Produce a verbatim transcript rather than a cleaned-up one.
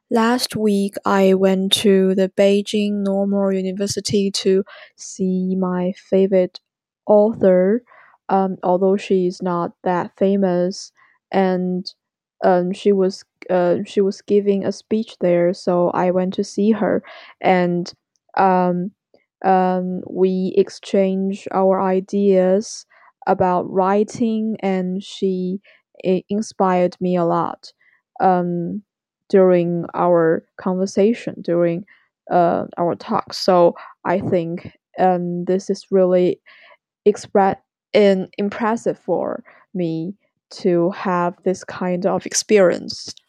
Last week, I went to the Beijing Normal University to see my favorite author, um, although she is not that famous, and um, she was uh, she was giving a speech there, so I went to see her, and um, um, we exchanged our ideas about writing, and she i- inspired me a lot. Um, during our conversation, during uh, our talk. So I think um, this is really express in impressive for me to have this kind of experience.